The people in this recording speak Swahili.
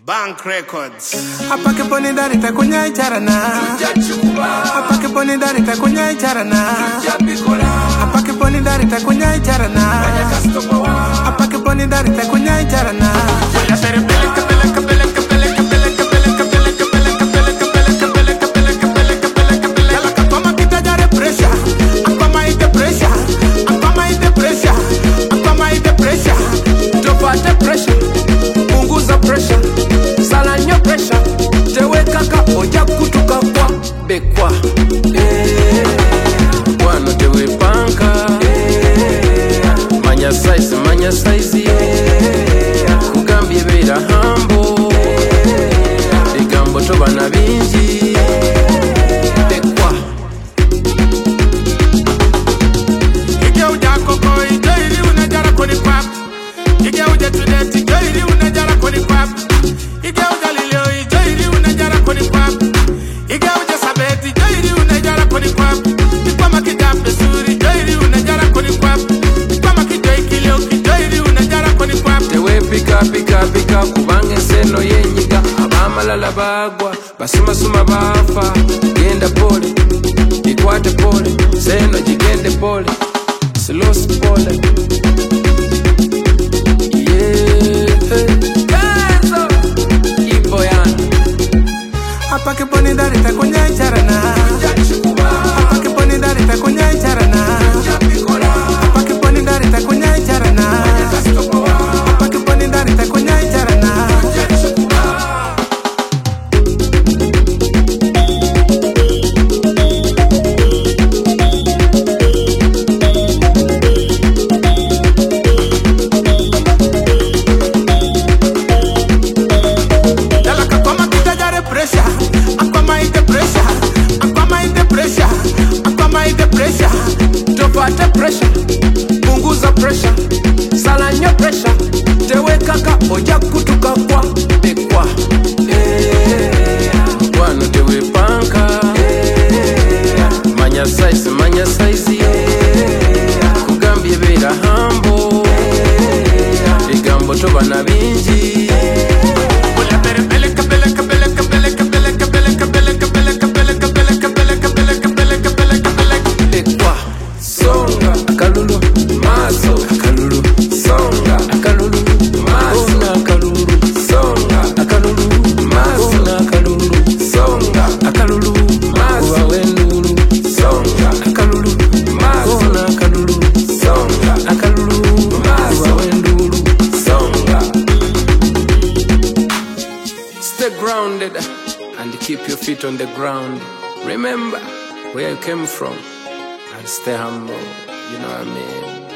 Bank Records. Apake poni dari ta kunya charana. Apake poni dari ta kunya charana. Apake poni dari ta kunya charana. Apake poni dari ta kunya charana. Bekwa Wano tewe panka Manya size Kugambye beera hambo Bigambo toba na bingi Bekwa Ige uja koko ije ili unajara koni kwap. Ige uja tudeti ije ili unajara koni kwap. Ige uja lilio ije ili unajara koni kwap. Ige uja sabeti ije ili unajara koni kwap. Ikpama kijape suri ije ili unajara koni kwap. Ikpama kijoi kilio ije ili unajara koni kwap. Tewe pika Kubange seno yenyiga Abamalala bagwa Basuma bafa Genda pole Ikwate pole Seno jigende pole Silosi pole Apake poni dari ta kunya charana. Apake poni dari ta kunya charana. Apake poni dari ta kunya charana. Apake poni dari ta kunya charana. Topate pressure, punguza pressure, salanya pressure, tewe kaka oja kutuka kwa bekwa. Wano tewe panka, manya size, kugambye beera hambo, bigambo toba na bingi. Akalulu, maso, akalulu, songa, akalulu, maso, akalulu, songa, akalulu, maso, akalulu, songa, akalulu, maso, wendulu, songa, akalulu, maso, akalulu, songa, akalulu, maso, wendulu, songa. Stay grounded and keep your feet on the ground. Remember where you came from and stay humble. You know what I mean?